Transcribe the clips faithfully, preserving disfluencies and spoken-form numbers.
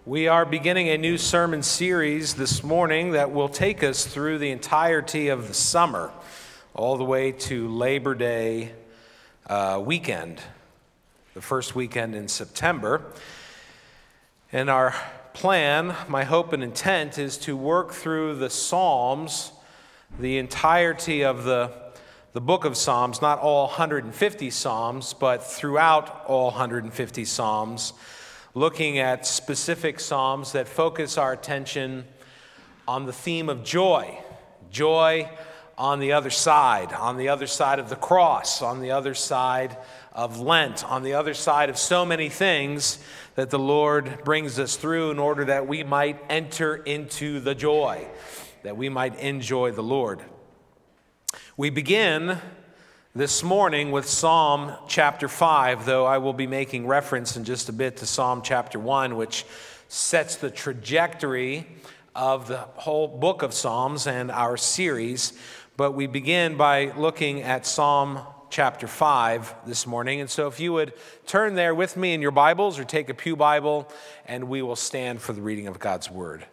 We are beginning a new sermon series this morning that will take us through the entirety of the summer, all the way to Labor Day uh, weekend, the first weekend in September. And our plan, my hope and intent, is to work through the Psalms, the entirety of the, the book of Psalms, not all one hundred fifty Psalms, but throughout all one hundred fifty Psalms, looking at specific Psalms that focus our attention on the theme of joy. Joy on the other side, on the other side of the cross, on the other side of Lent, on the other side of so many things that the Lord brings us through in order that we might enter into the joy, that we might enjoy the Lord. We begin this morning with Psalm chapter five, though I will be making reference in just a bit to Psalm chapter one, which sets the trajectory of the whole book of Psalms and our series. But we begin by looking at Psalm chapter five this morning. And so if you would turn there with me in your Bibles or take a pew Bible, and we will stand for the reading of God's word.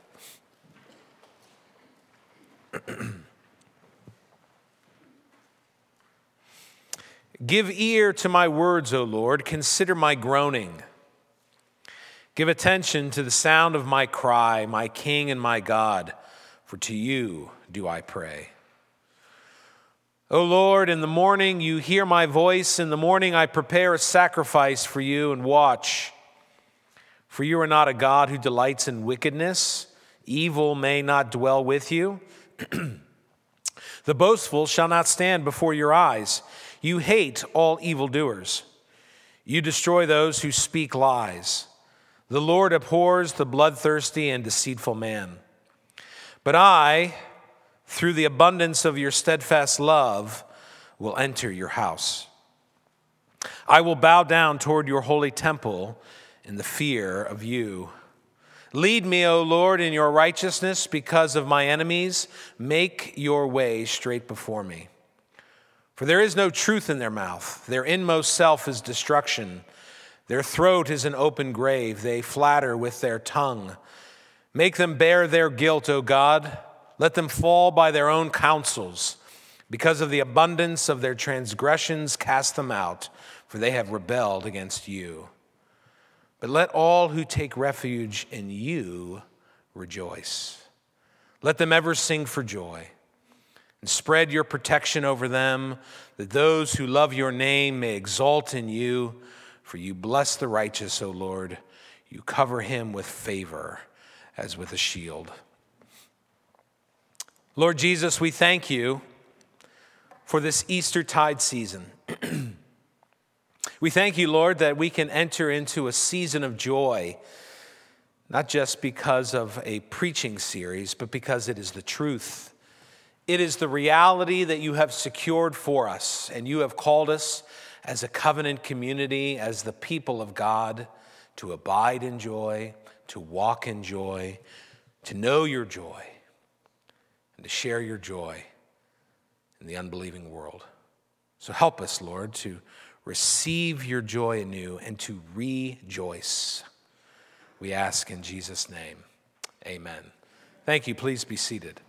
Give ear to my words, O Lord. Consider my groaning. Give attention to the sound of my cry, my King and my God, for to you do I pray. O Lord, in the morning you hear my voice. In the morning I prepare a sacrifice for you and watch. For you are not a God who delights in wickedness. Evil may not dwell with you. The boastful shall not stand before your eyes. You hate all evildoers. You destroy those who speak lies. The Lord abhors the bloodthirsty and deceitful man. But I, through the abundance of your steadfast love, will enter your house. I will bow down toward your holy temple in the fear of you. Lead me, O Lord, in your righteousness because of my enemies. Make your way straight before me. For there is no truth in their mouth. Their inmost self is destruction. Their throat is an open grave. They flatter with their tongue. Make them bear their guilt, O God. Let them fall by their own counsels. Because of the abundance of their transgressions, cast them out, for they have rebelled against you. But let all who take refuge in you rejoice. Let them ever sing for joy. And spread your protection over them, that those who love your name may exult in you. For you bless the righteous, O Lord. You cover him with favor as with a shield. Lord Jesus, we thank you for this Eastertide season. We thank you, Lord, that we can enter into a season of joy, not just because of a preaching series, but because it is the truth. It is the reality that you have secured for us, and you have called us as a covenant community, as the people of God, to abide in joy, to walk in joy, to know your joy, and to share your joy in the unbelieving world. So help us, Lord, to receive your joy anew and to rejoice. We ask in Jesus' name, amen. Thank you. Please be seated.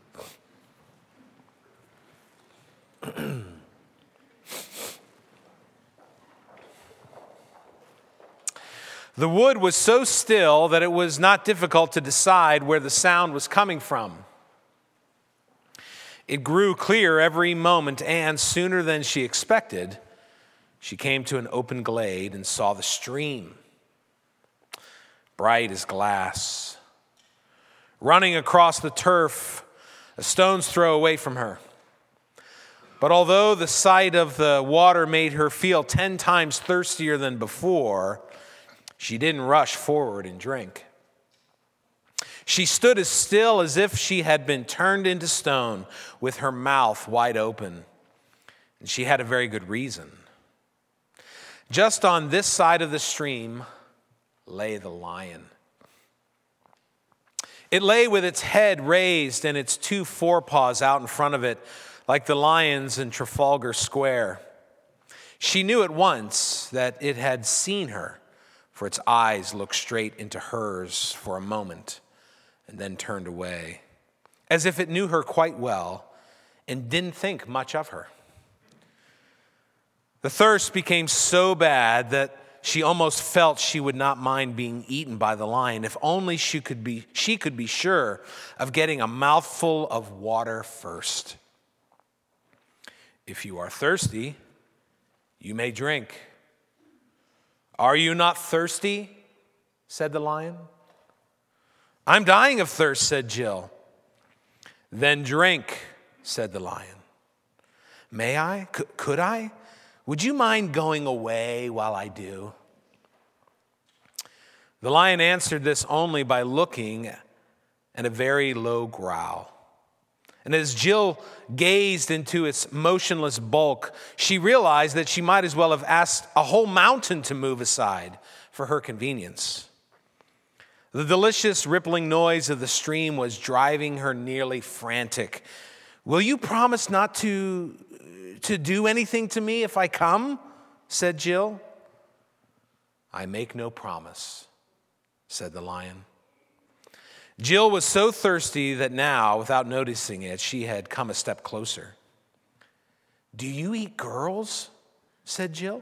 The wood was so still that it was not difficult to decide where the sound was coming from. It grew clear every moment, and sooner than she expected, she came to an open glade and saw the stream, bright as glass, running across the turf a stone's throw away from her. But although the sight of the water made her feel ten times thirstier than before, she didn't rush forward and drink. She stood as still as if she had been turned into stone, with her mouth wide open. And she had a very good reason. Just on this side of the stream lay the lion. It lay with its head raised and its two forepaws out in front of it, like the lions in Trafalgar Square. She knew at once that it had seen her, for its eyes looked straight into hers for a moment and then turned away, as if it knew her quite well and didn't think much of her. The thirst became so bad that she almost felt she would not mind being eaten by the lion if only she could be, she could be sure of getting a mouthful of water first. If you are thirsty, you may drink. Are you not thirsty? Said the lion. I'm dying of thirst, said Jill. Then drink, said the lion. May I? C- could I? Would you mind going away while I do? The lion answered this only by looking at a very low growl. And as Jill gazed into its motionless bulk, she realized that she might as well have asked a whole mountain to move aside for her convenience. The delicious rippling noise of the stream was driving her nearly frantic. Will you promise not to, to do anything to me if I come? Said Jill. I make no promise, said the lion. Jill was so thirsty that now, without noticing it, she had come a step closer. Do you eat girls? Said Jill.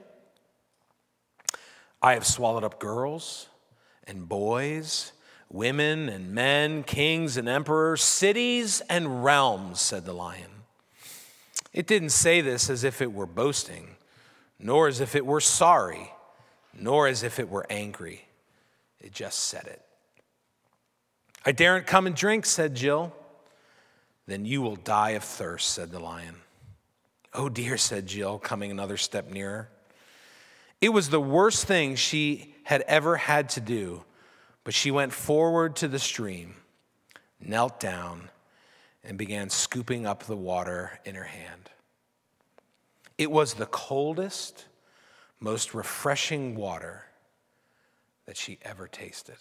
I have swallowed up girls and boys, women and men, kings and emperors, cities and realms, said the lion. It didn't say this as if it were boasting, nor as if it were sorry, nor as if it were angry. It just said it. I daren't come and drink, said Jill. Then you will die of thirst, said the lion. Oh dear, said Jill, coming another step nearer. It was the worst thing she had ever had to do, but she went forward to the stream, knelt down, and began scooping up the water in her hand. It was the coldest, most refreshing water that she ever tasted.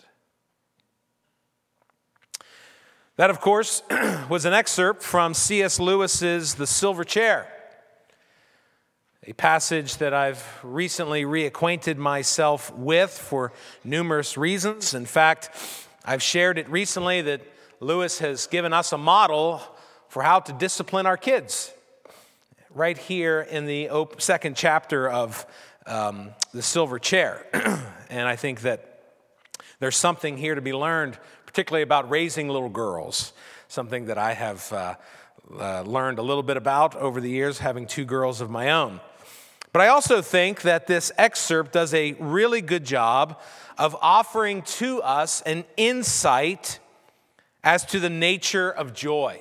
That, of course, was an excerpt from C S Lewis's The Silver Chair, a passage that I've recently reacquainted myself with for numerous reasons. In fact, I've shared it recently that Lewis has given us a model for how to discipline our kids. Right here in the second chapter of um, The Silver Chair. And I think that there's something here to be learned, particularly about raising little girls, something that I have uh, uh, learned a little bit about over the years, having two girls of my own. But I also think that this excerpt does a really good job of offering to us an insight as to the nature of joy.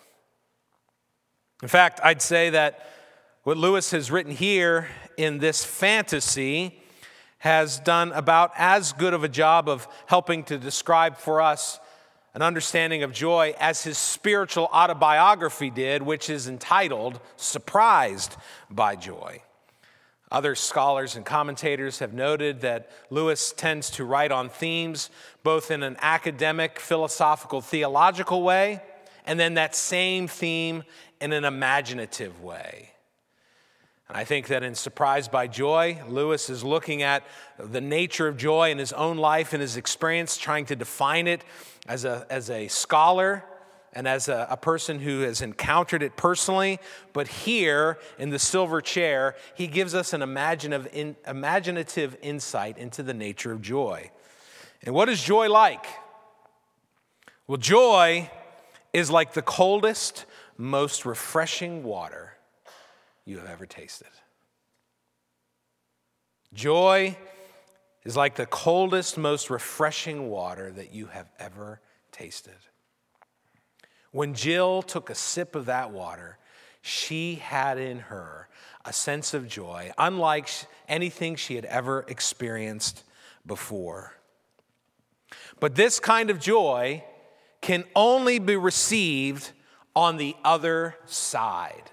In fact, I'd say that what Lewis has written here in this fantasy has done about as good of a job of helping to describe for us an understanding of joy as his spiritual autobiography did, which is entitled Surprised by Joy. Other scholars and commentators have noted that Lewis tends to write on themes both in an academic, philosophical, theological way, and then that same theme in an imaginative way. And I think that in Surprised by Joy, Lewis is looking at the nature of joy in his own life and his experience, trying to define it as a, as a scholar and as a, a person who has encountered it personally. But here in The Silver Chair, he gives us an imaginative, in, imaginative insight into the nature of joy. And what is joy like? Well, joy is like the coldest, most refreshing water you have ever tasted. Joy is like the coldest, most refreshing water that you have ever tasted. When Jill took a sip of that water, she had in her a sense of joy, unlike anything she had ever experienced before. But this kind of joy can only be received on the other side.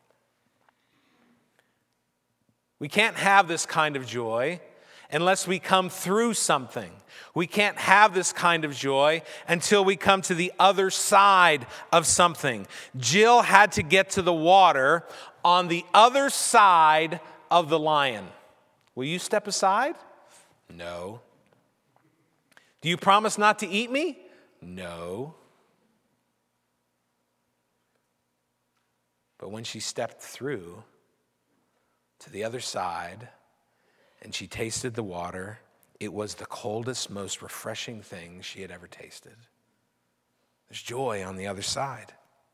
We can't have this kind of joy unless we come through something. We can't have this kind of joy until we come to the other side of something. Jill had to get to the water on the other side of the lion. Will you step aside? No. Do you promise not to eat me? No. But when she stepped through to the other side and she tasted the water, it was the coldest, most refreshing thing she had ever tasted. There's joy on the other side.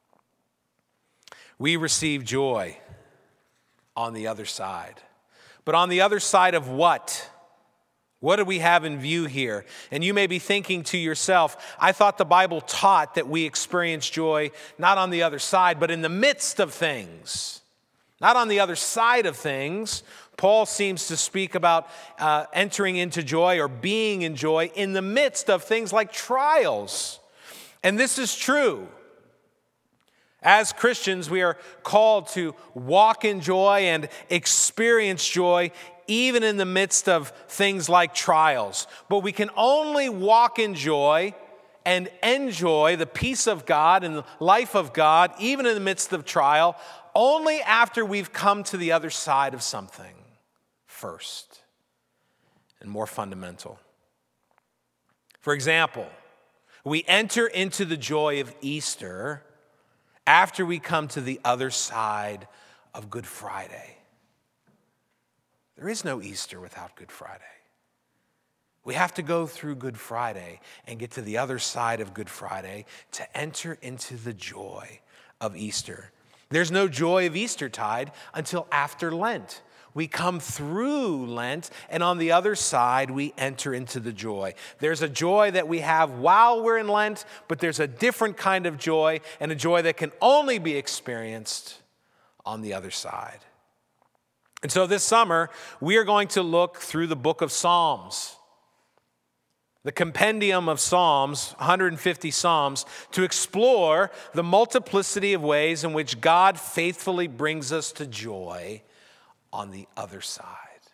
We receive joy on the other side. But on the other side of what? What do we have in view here? And you may be thinking to yourself, I thought the Bible taught that we experience joy not on the other side, but in the midst of things. Not on the other side of things. Paul seems to speak about uh, entering into joy or being in joy in the midst of things like trials. And this is true. As Christians, we are called to walk in joy and experience joy even in the midst of things like trials. But we can only walk in joy and enjoy the peace of God and the life of God, even in the midst of trial, only after we've come to the other side of something first and more fundamental. For example, we enter into the joy of Easter after we come to the other side of Good Friday. There is no Easter without Good Friday. We have to go through Good Friday and get to the other side of Good Friday to enter into the joy of Easter. There's no joy of Eastertide until after Lent. We come through Lent, and on the other side, we enter into the joy. There's a joy that we have while we're in Lent, but there's a different kind of joy, and a joy that can only be experienced on the other side. And so this summer, we are going to look through the book of Psalms, the compendium of Psalms, one hundred fifty Psalms, to explore the multiplicity of ways in which God faithfully brings us to joy on the other side.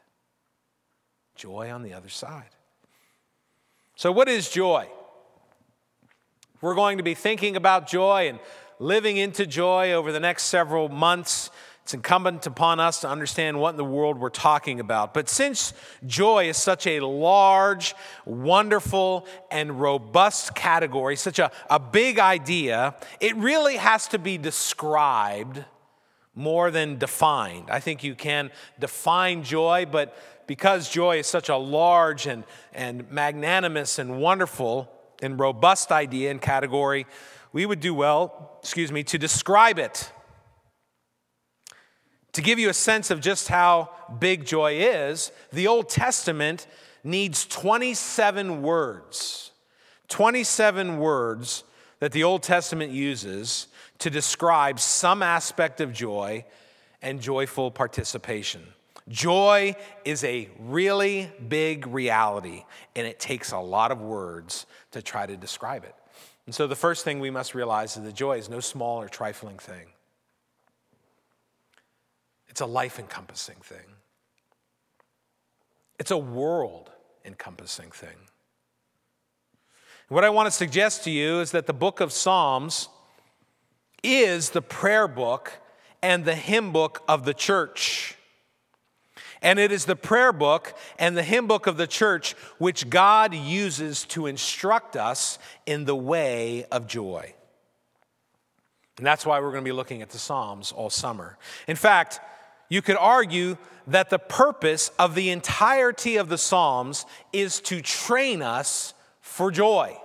Joy on the other side. So what is joy? We're going to be thinking about joy and living into joy over the next several months. It's incumbent upon us to understand what in the world we're talking about. But since joy is such a large, wonderful, and robust category, such a, a big idea, it really has to be described more than defined. I think you can define joy, but because joy is such a large and, and magnanimous and wonderful and robust idea and category, we would do well, excuse me, to describe it. To give you a sense of just how big joy is, the Old Testament needs twenty-seven words. twenty-seven words that the Old Testament uses to describe some aspect of joy and joyful participation. Joy is a really big reality, and it takes a lot of words to try to describe it. And so the first thing we must realize is that joy is no small or trifling thing. It's a life-encompassing thing. It's a world-encompassing thing. What I want to suggest to you is that the book of Psalms is the prayer book and the hymn book of the church. And it is the prayer book and the hymn book of the church which God uses to instruct us in the way of joy. And that's why we're going to be looking at the Psalms all summer. In fact, you could argue that the purpose of the entirety of the Psalms is to train us for joy.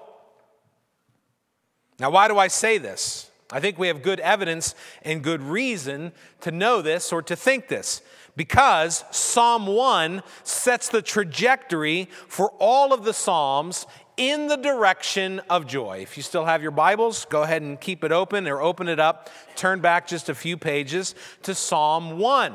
Now, why do I say this? I think we have good evidence and good reason to know this or to think this. Because Psalm one sets the trajectory for all of the Psalms in the direction of joy. If you still have your Bibles, go ahead and keep it open or open it up. Turn back just a few pages to Psalm one.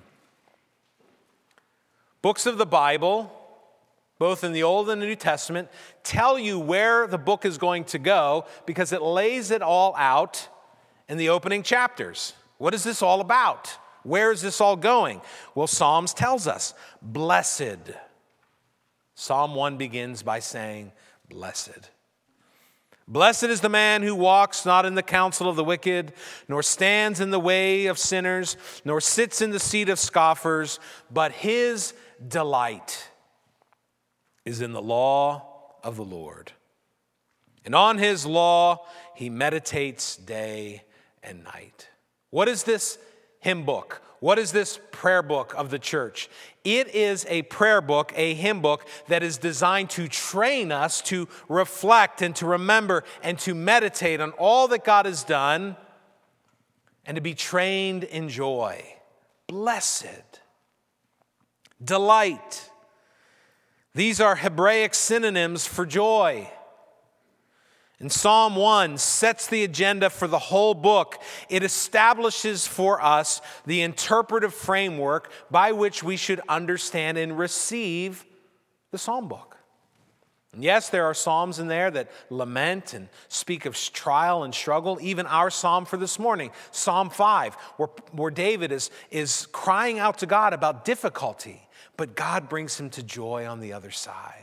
Books of the Bible, both in the Old and the New Testament, tell you where the book is going to go because it lays it all out in the opening chapters. What is this all about? Where is this all going? Well, Psalms tells us, blessed. Psalm one begins by saying, blessed. Blessed is the man who walks not in the counsel of the wicked, nor stands in the way of sinners, nor sits in the seat of scoffers, but his delight is in the law of the Lord. And on his law he meditates day and night. What is this hymn book? What is this prayer book of the church? It is a prayer book, a hymn book that is designed to train us to reflect and to remember and to meditate on all that God has done and to be trained in joy. Blessed, delight. These are Hebraic synonyms for joy. And Psalm one sets the agenda for the whole book. It establishes for us the interpretive framework by which we should understand and receive the Psalm book. And yes, there are psalms in there that lament and speak of trial and struggle. Even our psalm for this morning, Psalm five, where, where David is, is crying out to God about difficulty, but God brings him to joy on the other side.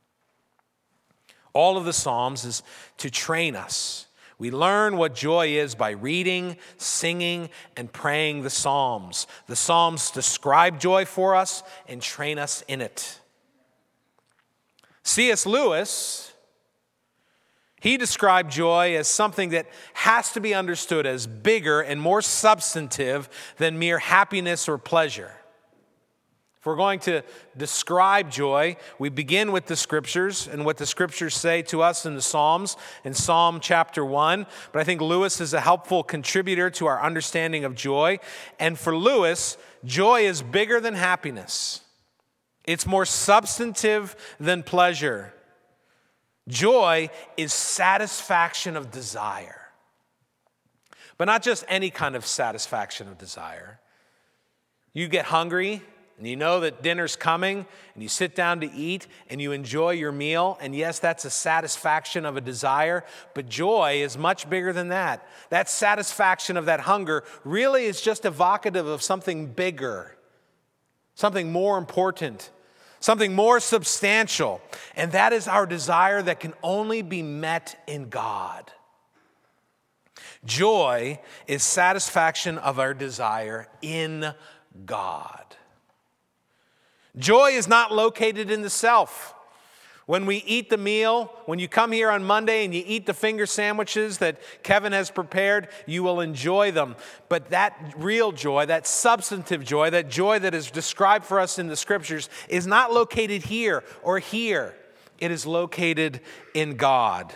All of the Psalms is to train us. We learn what joy is by reading, singing, and praying the Psalms. The Psalms describe joy for us and train us in it. C S Lewis, he described joy as something that has to be understood as bigger and more substantive than mere happiness or pleasure. If we're going to describe joy, we begin with the Scriptures and what the Scriptures say to us in the Psalms, in Psalm chapter one. But I think Lewis is a helpful contributor to our understanding of joy. And for Lewis, joy is bigger than happiness. It's more substantive than pleasure. Joy is satisfaction of desire. But not just any kind of satisfaction of desire. You get hungry, and you know that dinner's coming, and you sit down to eat, and you enjoy your meal, and yes, that's a satisfaction of a desire, but joy is much bigger than that. That satisfaction of that hunger really is just evocative of something bigger, something more important, something more substantial, and that is our desire that can only be met in God. Joy is satisfaction of our desire in God. Joy is not located in the self. When we eat the meal, when you come here on Monday and you eat the finger sandwiches that Kevin has prepared, you will enjoy them. But that real joy, that substantive joy, that joy that is described for us in the Scriptures is not located here or here. It is located in God.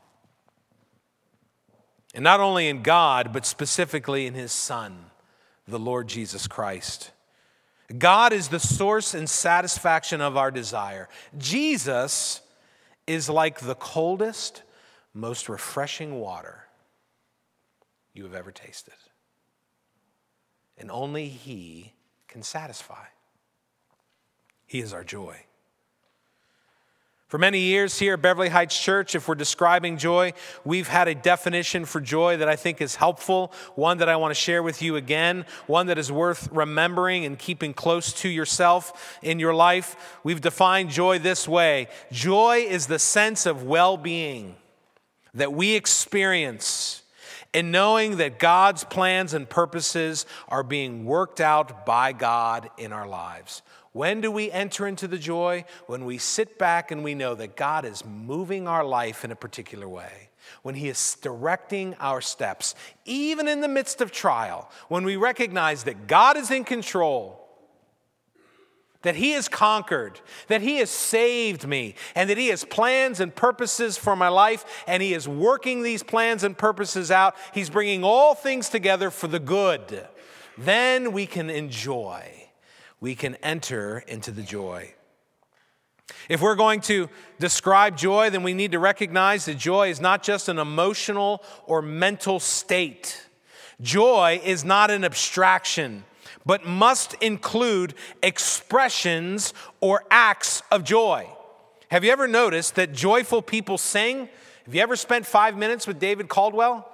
And not only in God, but specifically in His Son, the Lord Jesus Christ. God is the source and satisfaction of our desire. Jesus is like the coldest, most refreshing water you have ever tasted. And only He can satisfy. He is our joy. For many years here at Beverly Heights Church, if we're describing joy, we've had a definition for joy that I think is helpful, one that I want to share with you again, one that is worth remembering and keeping close to yourself in your life. We've defined joy this way. Joy is the sense of well-being that we experience in knowing that God's plans and purposes are being worked out by God in our lives. When do we enter into the joy? When we sit back and we know that God is moving our life in a particular way. When He is directing our steps, even in the midst of trial. When we recognize that God is in control, that He has conquered, that He has saved me, and that He has plans and purposes for my life, and He is working these plans and purposes out. He's bringing all things together for the good. Then we can enjoy. We can enter into the joy. If we're going to describe joy, then we need to recognize that joy is not just an emotional or mental state. Joy is not an abstraction, but must include expressions or acts of joy. Have you ever noticed that joyful people sing? Have you ever spent five minutes with David Caldwell?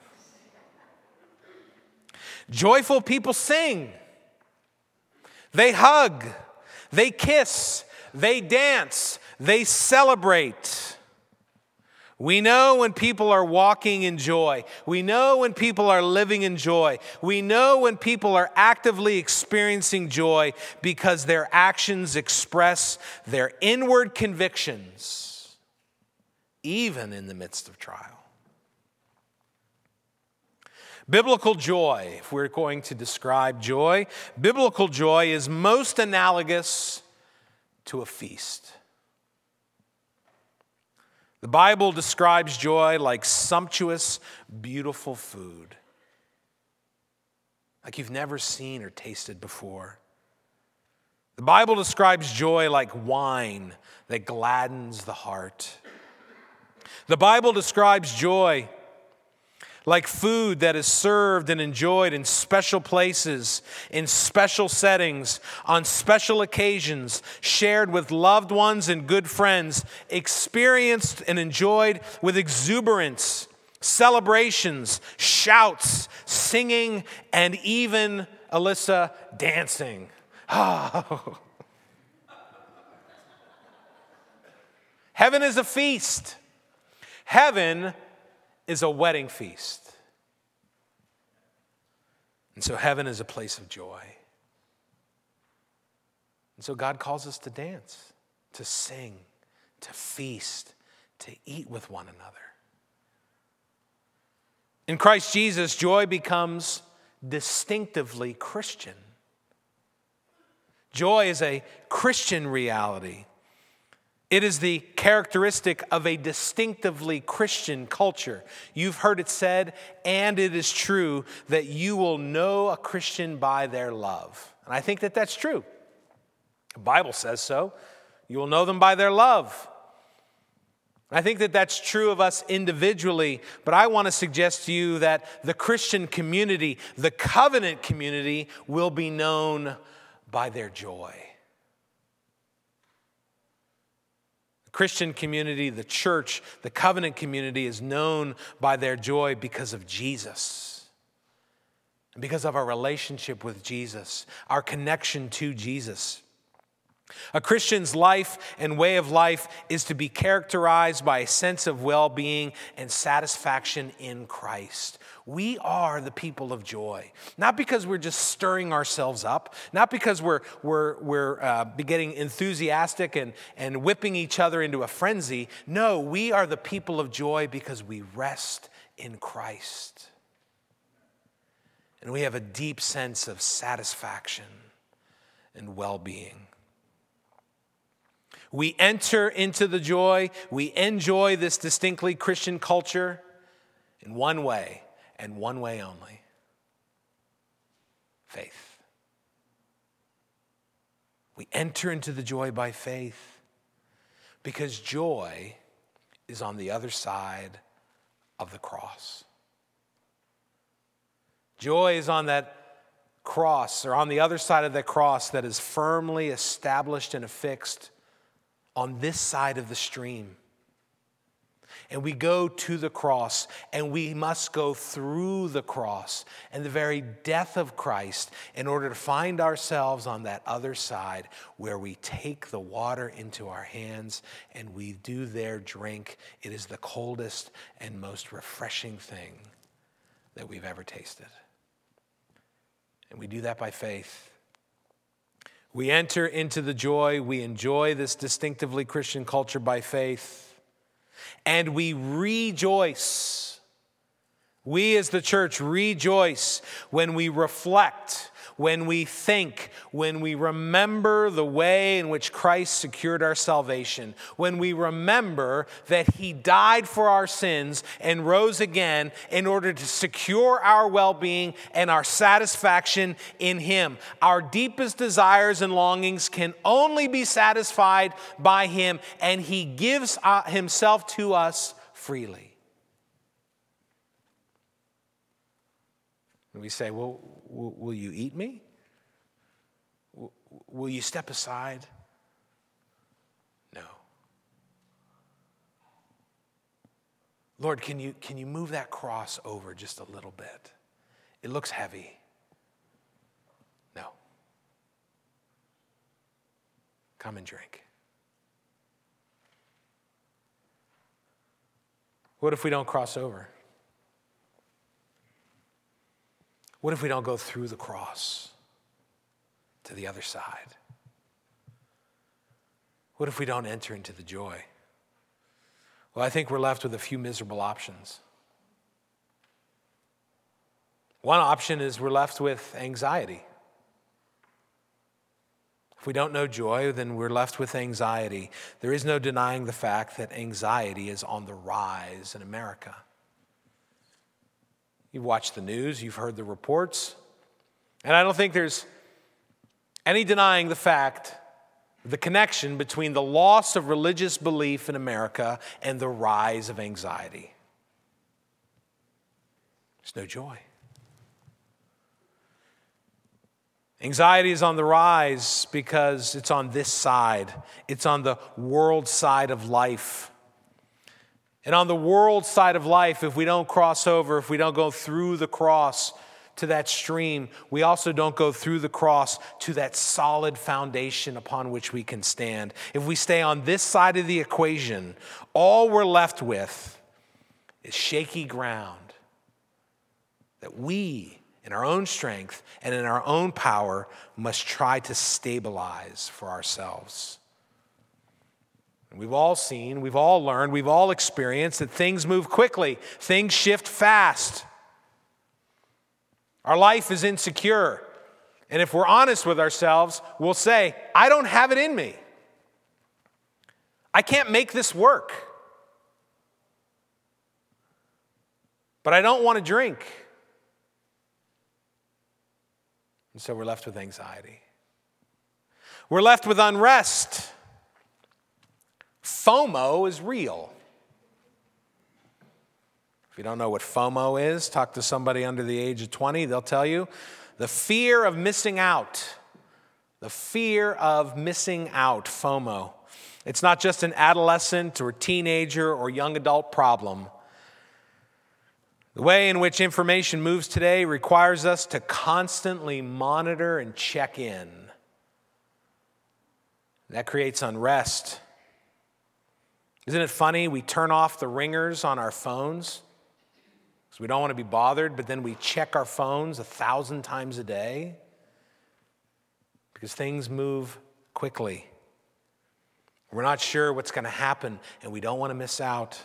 Joyful people sing. They hug, they kiss, they dance, they celebrate. We know when people are walking in joy. We know when people are living in joy. We know when people are actively experiencing joy because their actions express their inward convictions even in the midst of trial. Biblical joy, if we're going to describe joy, biblical joy is most analogous to a feast. The Bible describes joy like sumptuous, beautiful food, like you've never seen or tasted before. The Bible describes joy like wine that gladdens the heart. The Bible describes joy like food that is served and enjoyed in special places, in special settings, on special occasions, shared with loved ones and good friends, experienced and enjoyed with exuberance, celebrations, shouts, singing, and even, Alyssa, dancing. Oh. Heaven is a feast. Heaven is a wedding feast. And so heaven is a place of joy. And so God calls us to dance, to sing, to feast, to eat with one another. In Christ Jesus, joy becomes distinctively Christian. Joy is a Christian reality. It is the characteristic of a distinctively Christian culture. You've heard it said, and it is true, that you will know a Christian by their love. And I think that that's true. The Bible says so. You will know them by their love. I think that that's true of us individually, but I want to suggest to you that the Christian community, the covenant community, will be known by their joy. Christian community, the church, the covenant community is known by their joy because of Jesus. And because of our relationship with Jesus, our connection to Jesus. A Christian's life and way of life is to be characterized by a sense of well-being and satisfaction in Christ. We are the people of joy, not because we're just stirring ourselves up, not because we're we're we're uh, getting enthusiastic and and whipping each other into a frenzy. No, we are the people of joy because we rest in Christ, and we have a deep sense of satisfaction and well-being. We enter into the joy, we enjoy this distinctly Christian culture in one way, and one way only: faith. We enter into the joy by faith because joy is on the other side of the cross. Joy is on that cross, or on the other side of that cross that is firmly established and affixed on this side of the stream. And we go to the cross, and we must go through the cross and the very death of Christ in order to find ourselves on that other side where we take the water into our hands and we do there drink. It is the coldest and most refreshing thing that we've ever tasted. And we do that by faith. We enter into the joy, we enjoy this distinctively Christian culture by faith, and we rejoice. We as the church rejoice when we reflect, when we think, when we remember the way in which Christ secured our salvation, when we remember that He died for our sins and rose again in order to secure our well-being and our satisfaction in Him. Our deepest desires and longings can only be satisfied by Him, and He gives Himself to us freely. And we say, well, will, will you eat me? Will, will you step aside? No. Lord, can you, can you move that cross over just a little bit? It looks heavy. No. Come and drink. What if we don't cross over? What if we don't go through the cross to the other side? What if we don't enter into the joy? Well, I think we're left with a few miserable options. One option is we're left with anxiety. If we don't know joy, then we're left with anxiety. There is no denying the fact that anxiety is on the rise in America. You've watched the news, you've heard the reports, and I don't think there's any denying the fact, the connection between the loss of religious belief in America and the rise of anxiety. There's no joy. Anxiety is on the rise because it's on this side. It's on the world side of life. And on the world side of life, if we don't cross over, if we don't go through the cross to that stream, we also don't go through the cross to that solid foundation upon which we can stand. If we stay on this side of the equation, all we're left with is shaky ground that we, in our own strength and in our own power, must try to stabilize for ourselves. And we've all seen, we've all learned, we've all experienced that things move quickly, things shift fast. Our life is insecure. And if we're honest with ourselves, we'll say, I don't have it in me. I can't make this work. But I don't want to drink. And so we're left with anxiety. We're left with unrest. FOMO is real. If you don't know what FOMO is, talk to somebody under the age of twenty. They'll tell you the fear of missing out. The fear of missing out, FOMO. It's not just an adolescent or teenager or young adult problem. The way in which information moves today requires us to constantly monitor and check in. That creates unrest. Isn't it funny? We turn off the ringers on our phones because we don't want to be bothered, but then we check our phones a thousand times a day because things move quickly. We're not sure what's going to happen, and we don't want to miss out.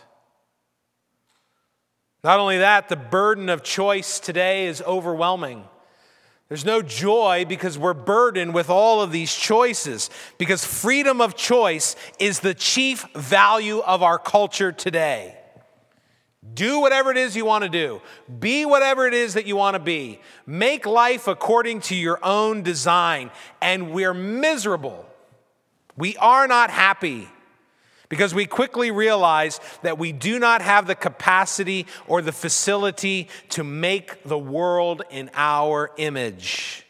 Not only that, the burden of choice today is overwhelming. There's no joy because we're burdened with all of these choices, because freedom of choice is the chief value of our culture today. Do whatever it is you want to do. Be whatever it is that you want to be. Make life according to your own design. And we're miserable. We are not happy. Because we quickly realize that we do not have the capacity or the facility to make the world in our image.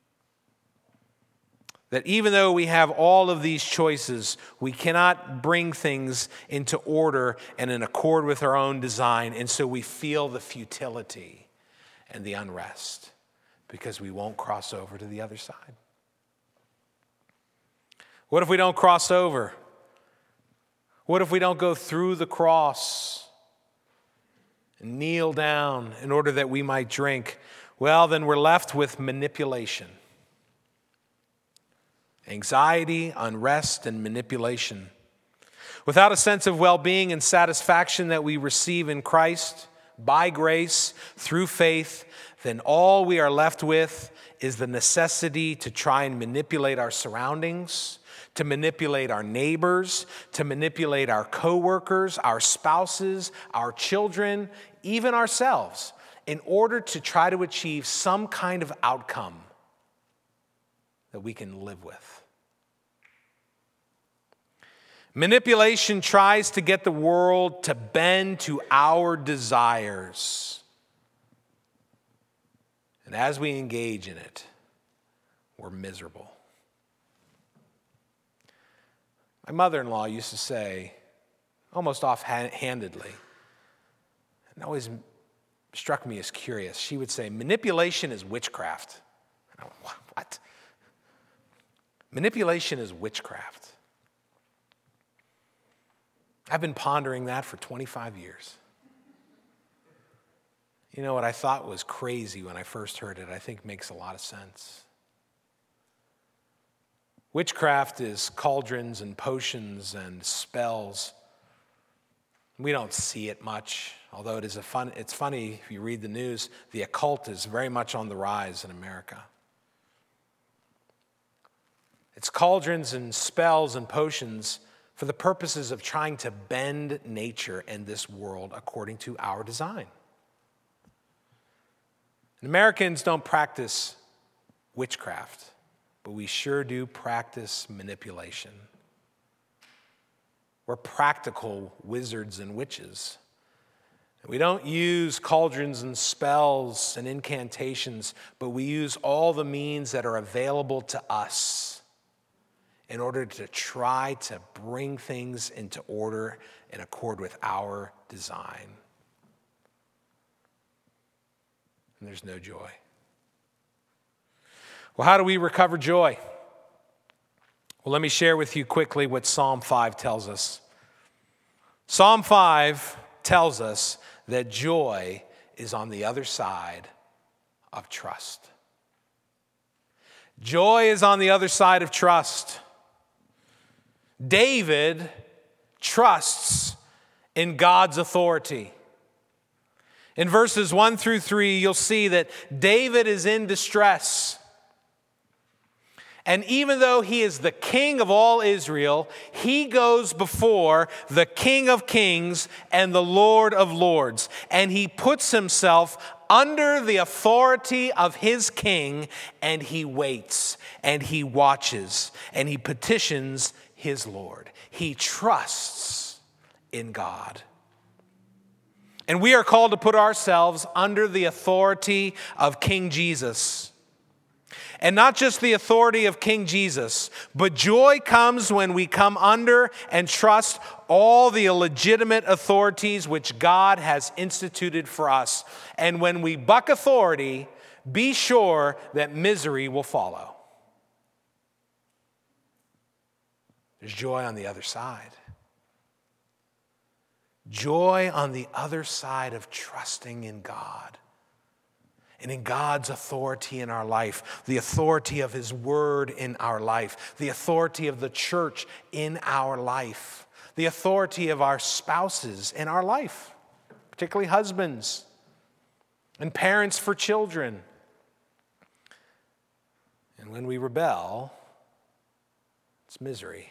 That even though we have all of these choices, we cannot bring things into order and in accord with our own design. And so we feel the futility and the unrest because we won't cross over to the other side. What if we don't cross over? What if we don't go through the cross and kneel down in order that we might drink? Well, then we're left with manipulation. Anxiety, unrest, and manipulation. Without a sense of well-being and satisfaction that we receive in Christ, by grace, through faith, then all we are left with is the necessity to try and manipulate our surroundings, to manipulate our neighbors, to manipulate our coworkers, our spouses, our children, even ourselves, in order to try to achieve some kind of outcome that we can live with. Manipulation tries to get the world to bend to our desires. And as we engage in it, we're miserable. My mother-in-law used to say, almost offhandedly, and always struck me as curious, she would say, manipulation is witchcraft. And I went, what? Manipulation is witchcraft. I've been pondering that for twenty-five years. You know what I thought was crazy when I first heard it, I think makes a lot of sense. Witchcraft is cauldrons and potions and spells. We don't see it much, although it is a fun, it's funny if you read the news, the occult is very much on the rise in America. It's cauldrons and spells and potions for the purposes of trying to bend nature and this world according to our design. And Americans don't practice witchcraft, but we sure do practice manipulation. We're practical wizards and witches. We don't use cauldrons and spells and incantations, but we use all the means that are available to us in order to try to bring things into order in accord with our design. And there's no joy. Well, how do we recover joy? Well, let me share with you quickly what Psalm five tells us. Psalm five tells us that joy is on the other side of trust. Joy is on the other side of trust. David trusts in God's authority. In verses one through three, you'll see that David is in distress. And even though he is the king of all Israel, he goes before the King of Kings and the Lord of Lords. And he puts himself under the authority of his king, and he waits, and he watches, and he petitions his Lord. He trusts in God. And we are called to put ourselves under the authority of King Jesus. And not just the authority of King Jesus, but joy comes when we come under and trust all the legitimate authorities which God has instituted for us. And when we buck authority, be sure that misery will follow. There's joy on the other side. Joy on the other side of trusting in God. And in God's authority in our life, the authority of His Word in our life, the authority of the church in our life, the authority of our spouses in our life, particularly husbands and parents for children. And when we rebel, it's misery.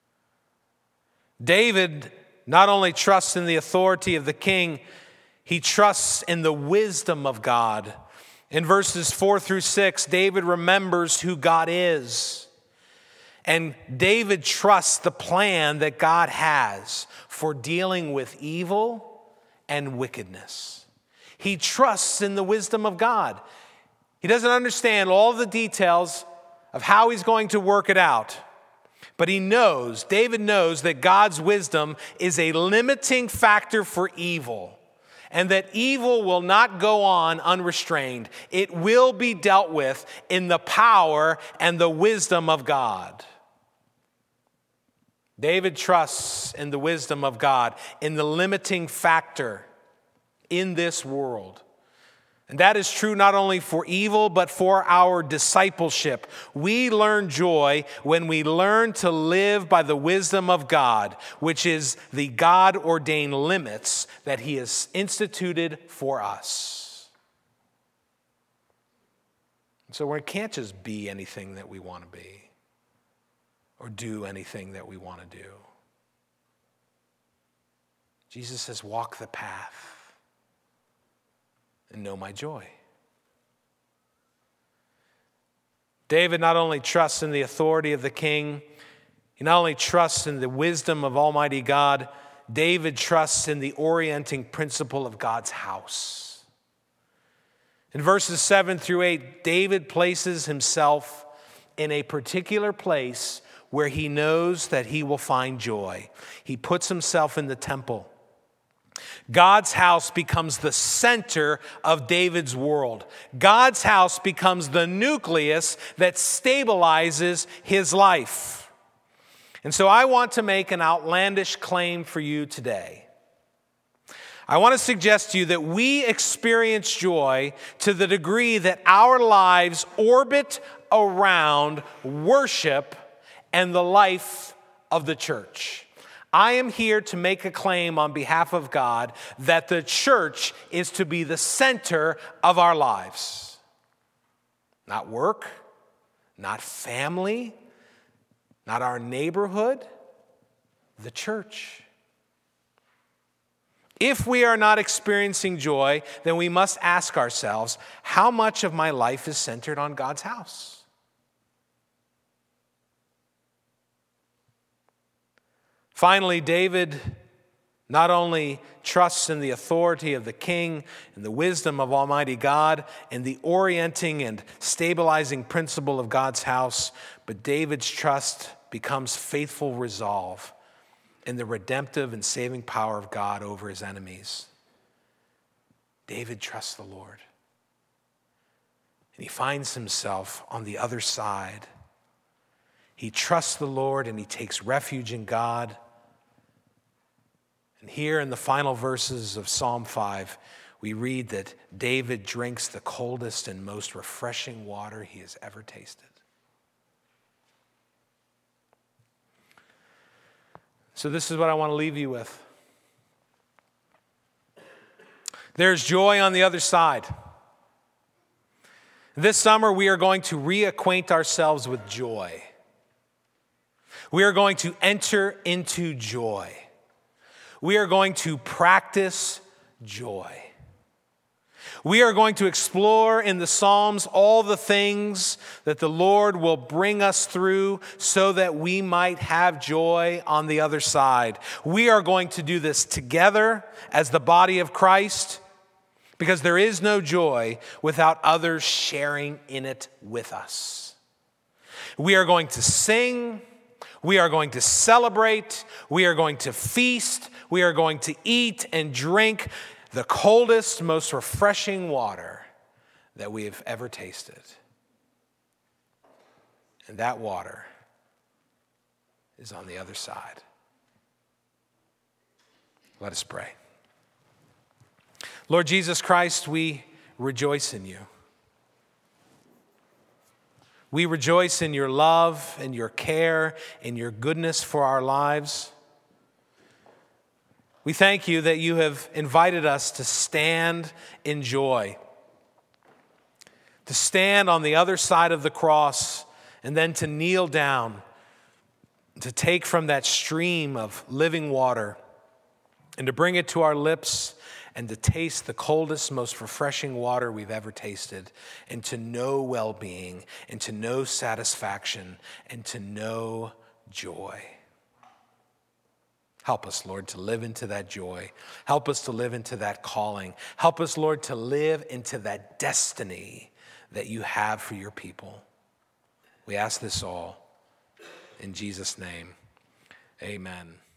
David not only trusts in the authority of the king, he trusts in the wisdom of God. In verses four through six, David remembers who God is. And David trusts the plan that God has for dealing with evil and wickedness. He trusts in the wisdom of God. He doesn't understand all the details of how he's going to work it out. But he knows, David knows that God's wisdom is a limiting factor for evil. And that evil will not go on unrestrained. It will be dealt with in the power and the wisdom of God. David trusts in the wisdom of God, in the limiting factor in this world. And that is true not only for evil, but for our discipleship. We learn joy when we learn to live by the wisdom of God, which is the God-ordained limits that He has instituted for us. So we can't just be anything that we want to be or do anything that we want to do. Jesus says, walk the path and know my joy. David not only trusts in the authority of the king, he not only trusts in the wisdom of Almighty God, David trusts in the orienting principle of God's house. In verses seven through eight, David places himself in a particular place where he knows that he will find joy. He puts himself in the temple. God's house becomes the center of David's world. God's house becomes the nucleus that stabilizes his life. And so I want to make an outlandish claim for you today. I want to suggest to you that we experience joy to the degree that our lives orbit around worship and the life of the church. I am here to make a claim on behalf of God that the church is to be the center of our lives. Not work, not family, not our neighborhood, the church. If we are not experiencing joy, then we must ask ourselves, how much of my life is centered on God's house? Finally, David not only trusts in the authority of the king and the wisdom of Almighty God and the orienting and stabilizing principle of God's house, but David's trust becomes faithful resolve in the redemptive and saving power of God over his enemies. David trusts the Lord. And he finds himself on the other side. He trusts the Lord and he takes refuge in God. And here in the final verses of Psalm five, we read that David drinks the coldest and most refreshing water he has ever tasted. So this is what I want to leave you with. There's joy on the other side. This summer, we are going to reacquaint ourselves with joy. We are going to enter into joy. We are going to practice joy. We are going to explore in the Psalms all the things that the Lord will bring us through so that we might have joy on the other side. We are going to do this together as the body of Christ because there is no joy without others sharing in it with us. We are going to sing. We are going to celebrate. We are going to feast. We are going to eat and drink the coldest, most refreshing water that we have ever tasted. And that water is on the other side. Let us pray. Lord Jesus Christ, we rejoice in you. We rejoice in your love and your care and your goodness for our lives. We thank you that you have invited us to stand in joy, to stand on the other side of the cross and then to kneel down, to take from that stream of living water and to bring it to our lips and to taste the coldest, most refreshing water we've ever tasted, and to know well-being, and to know satisfaction, and to know joy. Help us, Lord, to live into that joy. Help us to live into that calling. Help us, Lord, to live into that destiny that you have for your people. We ask this all in Jesus' name. Amen.